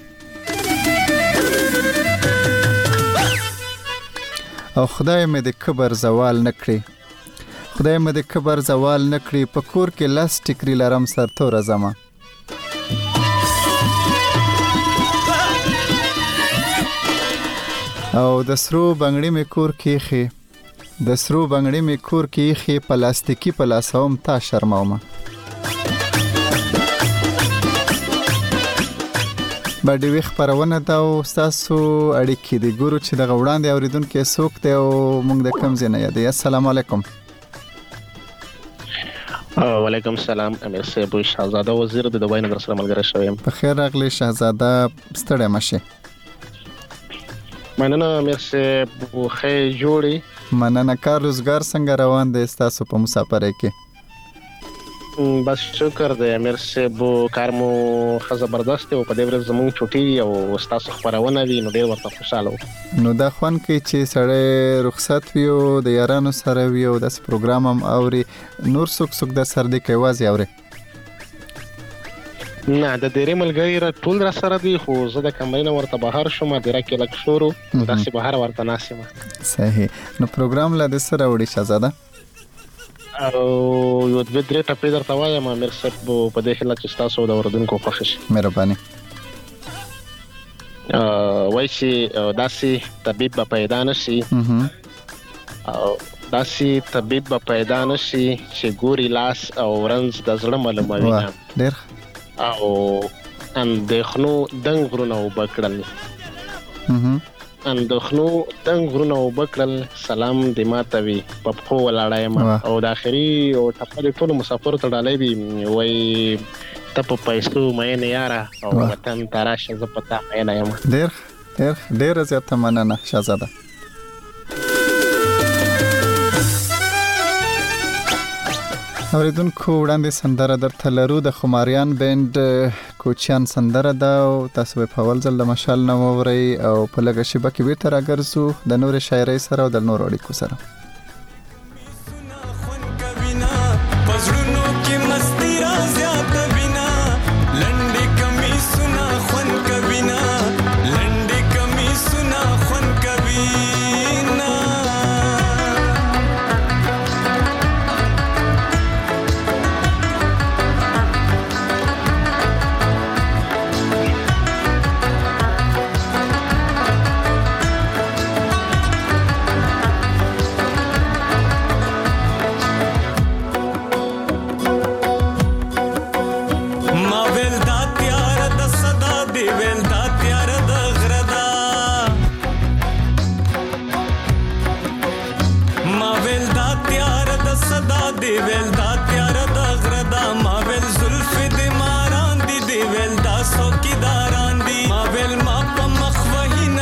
او خدای مې د کبر زوال نه کړي خدای مې د کبر زوال نه کړي په کور کې لاس ټیکري لرم سرتوره زما او د سرو بنګړي مې کور کې خې د سرو بنګړي مې کور کې خې پلاستیکي پلاسوم تا شرمومه باندې وی خبرونه دا او تاسو اړیکې دي ګورو چې د غوړاندې اوریدونکو څوک ته او موږ د کم ځای نه یادې السلام علیکم وعلیکم السلام امیر صاحب شهزاده وزیر د دوی نظر سره ملګری شوم په خیر راغلی شهزاده ستړی مشه مننه امیر صاحب خې جوړي مننه کار روزګار څنګه روان دی تاسو په مسافرۍ کې بس شکر دی امیر صاحب کار مو ښه زبردست او په دې ورځ زموږ چټي او تاسو خبرونه وی نو ډېر ورته خوشاله نو دا خوان کې چې سړی رخصت وي او د یارانو سره وي او داس پروګرام هم اوري نور څوک څوک د سر دی کوي وازي اوري نه د ډېرې ملګری را ټول را سره دی خو زه د کمرې نه ورته بهر شوم ډېر کې لک شروع داسې بهر ورته ناسم صحیح نو پروګرام لا د سره وړي شهزاده او یو د درې ټپې درته وایم امیر صاحب په دې حالت کې تاسو د اوردونکو خوښ شي مهرباني وای چې داسې طبيب به پیدا نشي او داسې طبيب به پیدا نشي چې ګوري لاس او ورنځ د زړه معلوموي ډېر او اندخنو دنګ غرونه وبکړل اندخنو دنګ غرونه وبکړل سلام دې ماته وي په خو ولاړایم او د اخري او ټپل ټول مسافر ته ډالې وي وای ته په پیسو مې نه یاره او وطن تراشه ز پتا مې نه یم ډېر ډېر ډېر زیاته مننه شهزاده اوریدونکو وړاندې سندره درته لرو د خماریان بند کوچیان سندره ده او تاسو په اول ځل د مشال نه ووري او په لږه شیبه کې بیرته راګرځو د نور شاعرۍ سره او د نور اړیکو سره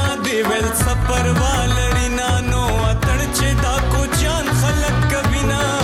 पर वालरी नानो अतड़ चे दा को चान खलक कबिना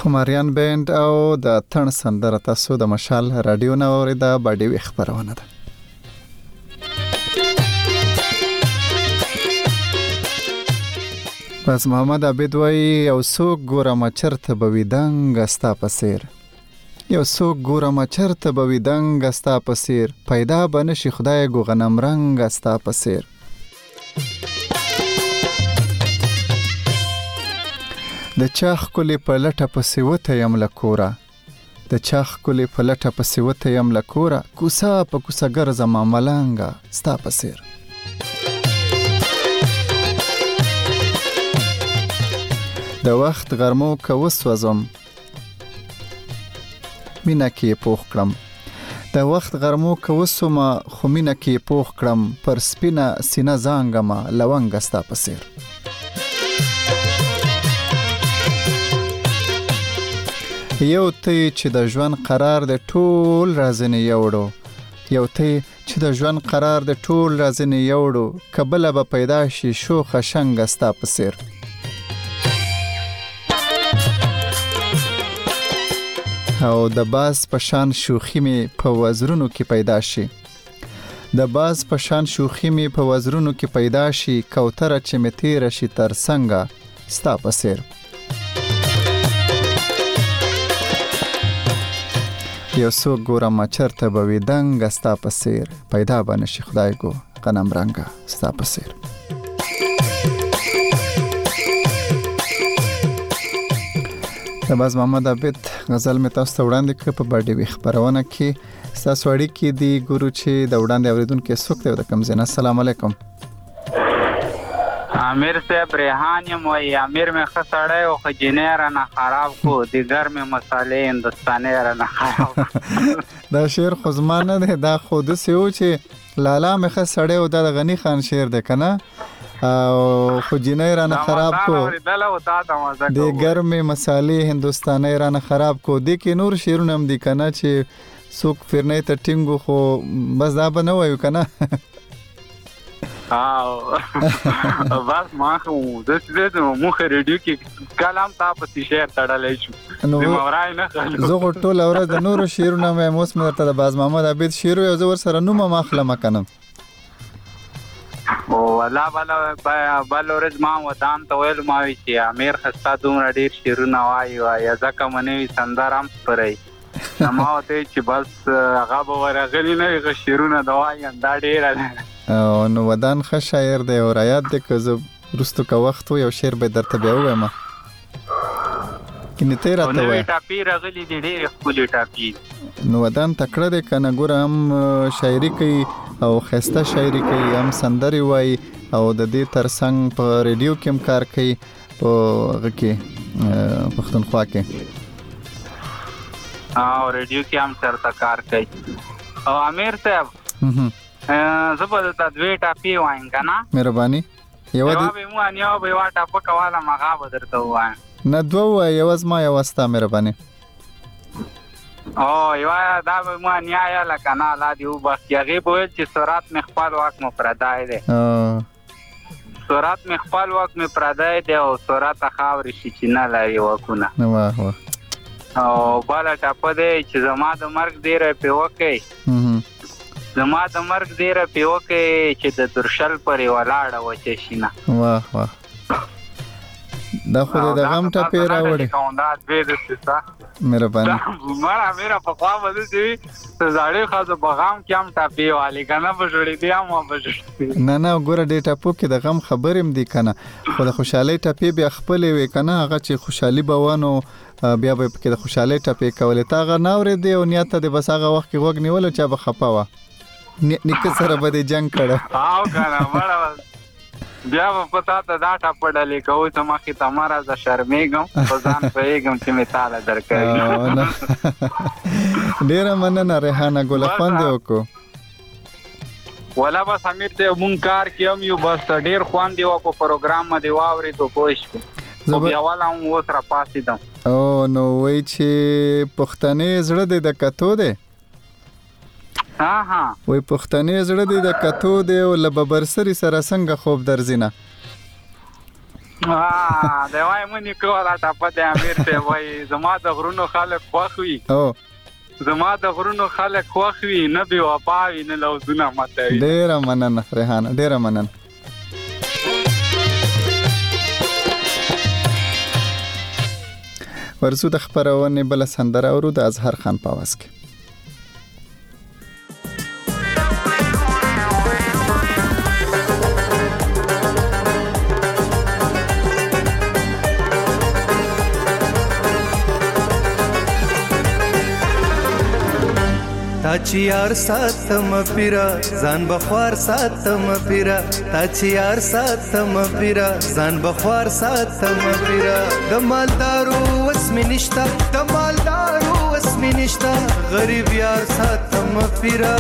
خماریان بند او د تن سندره تاسو د مشال رادیو نه اوریدا باډي وی خبرونه ده. پس محمد عبید وای یو څوک ګورم چرته به ویدنګ استا پسیر یو څوک ګورم چرته به ویدنګ استا پسیر پیدا بنشي خدای ګو غنم رنگ استا پسیر. د چاخ کلی په لټه پسې وته یم لکورا د چاخ کلی په لټه پسې وته یم لکورا کوسا په کوسا ګرځم ملنګ استا پسیر. د وخت غرمو که وسوځم مینه کې پوخ کړم د وخت غرمو که وسوم خو مینه کې پوخ کړم پر سپینه سینه زانګم لونګ استا پسیر. یو ته چې د ژوند قرار د ټول رازنه یوړو یو ته چې د ژوند قرار د ټول رازنه یوړو کبل به پیدا شي شوخ شنګ استا پسیر. او د باز پشان شوخی می په وزرونو کې پیدا شي د باز پشان شوخی می په وزرونو کې پیدا شي کوتره چې می تیر شي تر څنګه ستا پسیر. یو څوک ګورم چرته به ویدنګ استا پسیر پیدا بنشي خدای ګو غنم رنګ استا پسیر. د باز محمد عبید غزل می تاسو ته وړاندې کړ په باډي وی خبرونه کې تاسو اړی کې دی ګورو چې د وړاندې اوریدونکو څوک دی د کم زنه. السلام علیکم. امیر صاحب ریحان یم وای امیر می خسړی او خجنیر نه خراب کو دیګر می مصالې هندستاني نه خراب. دا شعر خو زمانه ده دا خود سه و چې لالا می خسړی او د غنی خان شعر ده کنه او خو جنې رانه خراب کو د ګرمه مصالې هندستاني رانه خراب کو د کې نور شیرونه هم دي کنه چې څوک فرنه ته ټینګو خو بس دا به نه وایو کنه. او بس ما خو د دې مخ ریډیو کې کلام تاسو شعر تړلای شو د مورای نه خلک زه ټول اورز د نور شیرونه مې موسم ته د باز محمد عبید شیر یو زور سره نوم مخله مکنه او الله بالا بل ورځ ما ودان ته ویل ما وی چې امیر خستا دومره ډیر شیرونه وایي وایي ځکه منوي سندرام پرې ما ته چې بس هغه به ورغلی نه غ شیرونه دا وایي دا ډیر او نو ودان ښه شاعر دی او رایات دی که زه رستو که وخت یو شعر به درته بیا ووایم کنه ته راته وای ټاپی راغلی دی ډیر خپل ټاپی نو ودان تکړه دی کنه ګور هم شاعري کوي او خسته شاعري کوي هم سندري وای او د دې ترڅنګ په ریډیو کې هم کار کوي په هغه کې پښتونخوا کې او ریډیو کې هم چرته کار کوي. او امیر صاحب زه په تدوی ټاپی وایم کنه مهرباني یو به مو ان یو به واټه په کواله مغا بدرته وایم نه دوه یو از ما یو استا مهرباني او یو دا به مو ان یا لکنه لا دی وبخ یغه به چې سرات مخفال واک مفردای دی سرات مخفال واک مفردای دی او سرات خاوري شي چې نه لري وکونه نو واه او بالا ټاپ دی چې زما د مرګ ډیره په وکي زما د مرګ ډیره په وکي چې د درشل پرې ولاړه و چې شینه واه واه دا خو د غم ټاپې راوړي دا دې د څه مهرباني مړه میرا په خوا بده چې زړې خاصه په غم کې هم ټاپې والی کنه په جوړې دی هم په جوړې نه نه ګوره دې ټاپو کې د غم خبرېم دی کنه خو د خوشحالي ټاپې بیا خپلې وي کنه هغه چې خوشحالي بوانو بیا به کې د خوشحالي ټاپې کولې تا غ ناورې دی او نیت ته بس هغه وخت کې وګ نیول چې به خپه وا نیکه سره به جنگ کړه او کنه مړه بیا په پتا ته دا ټاپړلې کوي ته ما کې تمہارا ز شرمېګم په ځان پېګم چې می تعالی درکړي ډیر مننه ریحانه ګل خوند وکړو ولا بس امیر ته مونږ کار کیم یو بس ډیر خوان دی په پروګرام باندې واوري ته کوښښ کو بیا والا هم وسره پاسې دم او نو وای چې پښتنې زړه دې د کتو دی ها ها وای پښتنې زړه دې د کتو دی او لببر سری سره څنګه خوب درځینه ها دا وای مونږ کوه دا په دې امیر ته وای زما د غرونو خلک خوخوي او زما د غرونو خلک خوخوي نه بي وپاوي نه لوزونه ماته ډیر مننه ریحانه ډیر مننه ورسو د خبرونه بل سندره اورو د اظهر خان په आवाज کې تا چې یار ساتم پیرا ځان بخوار ساتم پیرا تا چې یار ساتم پیرا ځان بخوار ساتم پیرا د مالدارو وسم نشتا د مالدارو وسم نشتا غریب یار ساتم پیرا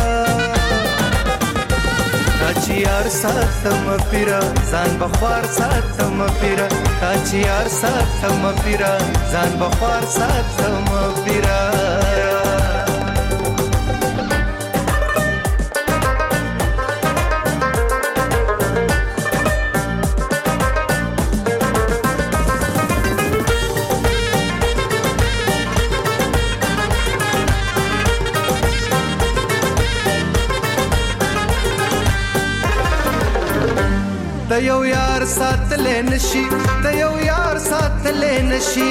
تا چې یار ساتم پیرا ځان بخوار ساتم پیرا تا چې یار ساتم پیرا ځان بخوار ساتم پیرا د یو یار ساتلې نشي د یو یار ساتلې نشي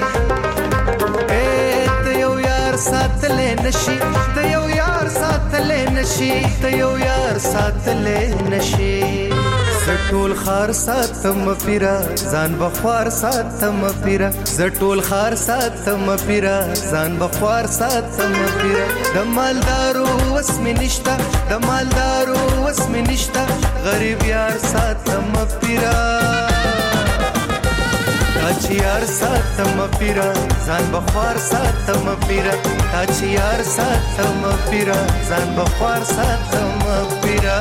اے د یو یار ساتلې نشي د یو یار ساتلې نشي د یو یار ساتلې نشي زټول خار ساتم پیرا ځان بخوار ساتم پیرا زټول خار ساتم پیرا ځان بخوار ساتم پیرا د مالدارو وسم نشتا د مالدارو وسم نشتا غریب یار ساتم پیرا تا چې یار ساتم پیرا ځان بخوار ساتم پیرا تا چې یار ساتم پیرا ځان بخوار ساتم پیرا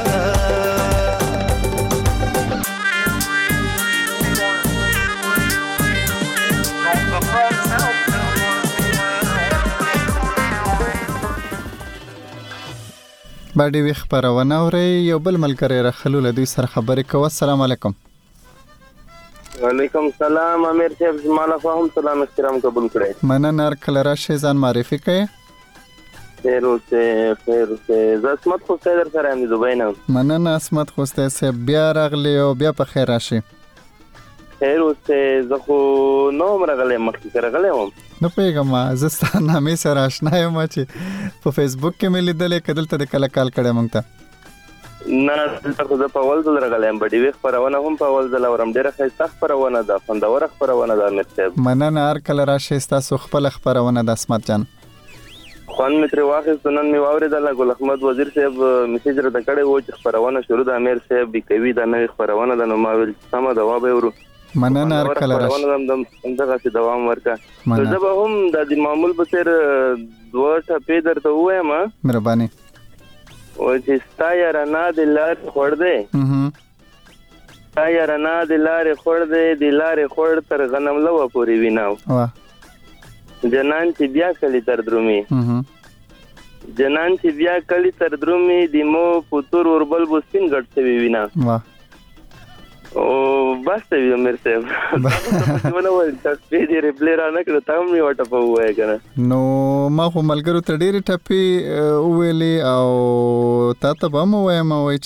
باندې وی خبرونه اوري یو بل ملګری راخلو له دوی سره خبرې کوه السلام علیکم وعلیکم السلام امیر صاحب زماله فهم سلام احترام قبول کړئ مننه هر کله راشي ځان معرفي کړئ خیر اوسه خیر اوسه زه اسمت خو در سره ام دوبۍ نه مننه اسمت خو ستاسو بیا راغلی او بیا په خیر راشي خیر اوسه زه خو نو مرغله مخکې راغلی وم نو پیغام زستا نامې سره آشنا یم چې په فیسبوک کې مې لیدلې کدل ته کله کال کړه مونږ ته نه تاسو د پاول ځل راغلم بډې وی خبرونه هم پاول ځل ورم ډیره ښه خبرونه ده خوندور خبرونه ده امیر صاحب مننه هر کله راشي تاسو خپل خبرونه د اسمت جان خوان متر واخې سنن می واوریدل ګل احمد وزیر صاحب میسج را کړی و چې خبرونه شروع د امیر صاحب بي کوي د نوې خبرونه د نو ما ویل سم د وابه ورو مننه هر کله راشي دغه څه دوام ورکا زه به هم د معمول په سر دوه ټپې درته وایم مهرباني او چې ستا یارانه د لارې خور دی ستا یارانه د لارې خور دی د لارې خور تر غنم لو پورې ویناو جنان چې بیا کلی تر درومي جنان چې بیا کلی تر درومي د مو پتور وربل بوسپین ګټ څه وینا واه او بس ته وی امیر صاحب څه ول تاسو دې ریپلی را نه کړ ته مې وټه په وای کنه نو ما خو ملګرو ته ډېری ټپی ویلې او تا ته به مو وایم وای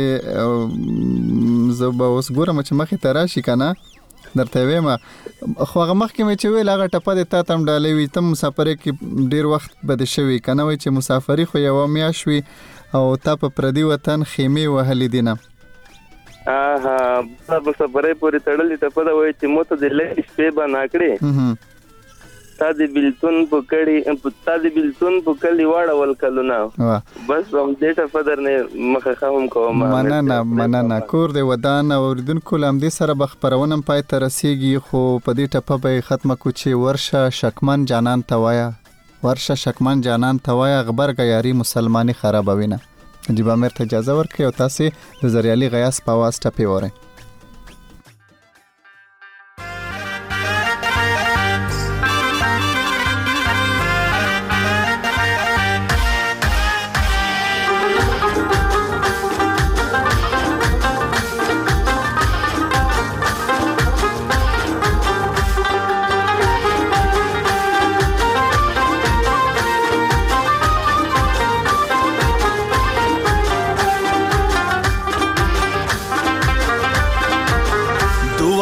چې زه به اوس ګورم چې مخې ته راشي کنه درته وایم خو هغه مخکې مې چې ویل هغه ټپه د تا تم ډالې وي تم مسافرې کې ډېر وخت بد شوی کنه وای چې مسافری خو یو میاشت وي او تا په پردي وطن خیمه وهلې دینه آها په سفرې پورې تړلې ته په دا وای چې مو ته د لې شپې با ناکړې تا دې بلتون په کړي تا دې بلتون په کلی واړه ول کلونه بس هم دې ته فدر نه مخه خام کوم مننه مننه کور دې ودان اوریدونکو لم دې سره بخبرونم پای ته رسیږي خو په دې ټپه به ختمه کو چې ورشه شکمن جانان توایا ورشه شکمن جانان توایا غبر غیاري مسلمانی خرابوینه جی با مر ته اجازه ورکړئ او تاسو د زریالي غیاس په आवाज ټپي وره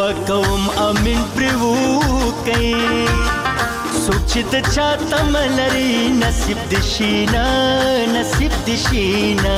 دعا کوم امین پرو کوي سوچ د چاته ملري نصیب د شینا نصیب د شینا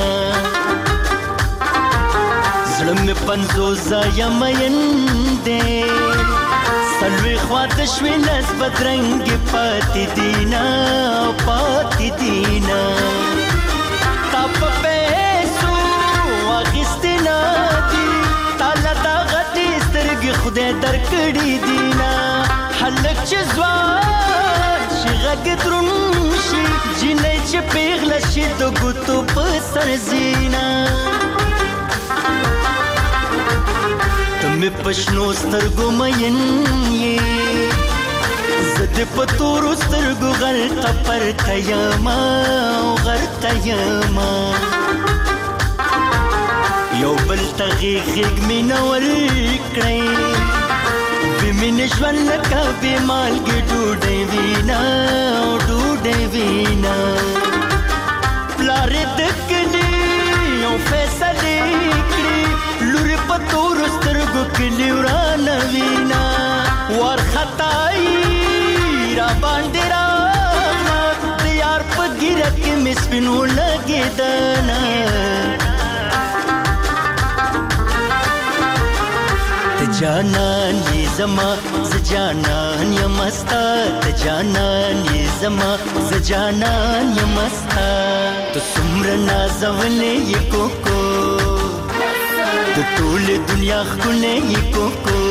زړه مې پنځو ځای مین دې سلوي خواته شوي لاس بدرنګ پاتې دینا پاتې دینا تا په پیسو اخیستې نه دي تاله دا غټې سترګې خدای درکړي دینا هلک چې ځوان شي غږ دروند شي جینۍ چې پیغله شي د ګوتو په سر زینا تمہیں پشنو سترگو مین یہ زد پتورو سترگو غلطا پرتا یاما غرطا یاما یو بلتا غیخیگ مینور کڑی بیمین جوان لکا بیمال گی ڈوڑی وینا ڈوڑی وینا پلار دکنی یو فیصلے کڑی لوری پتور سترگو کلی ورانه وینا ورخطائی را باندې راغله د یار په ګیره کې مې سپینو لګېدنه ته جانان یې زما زه جانان یم ستا ته جانان یې زما زه جانان یم ستا ته څومره نازولې یې کوکو د ټول دنیا ښکلې یې کوکو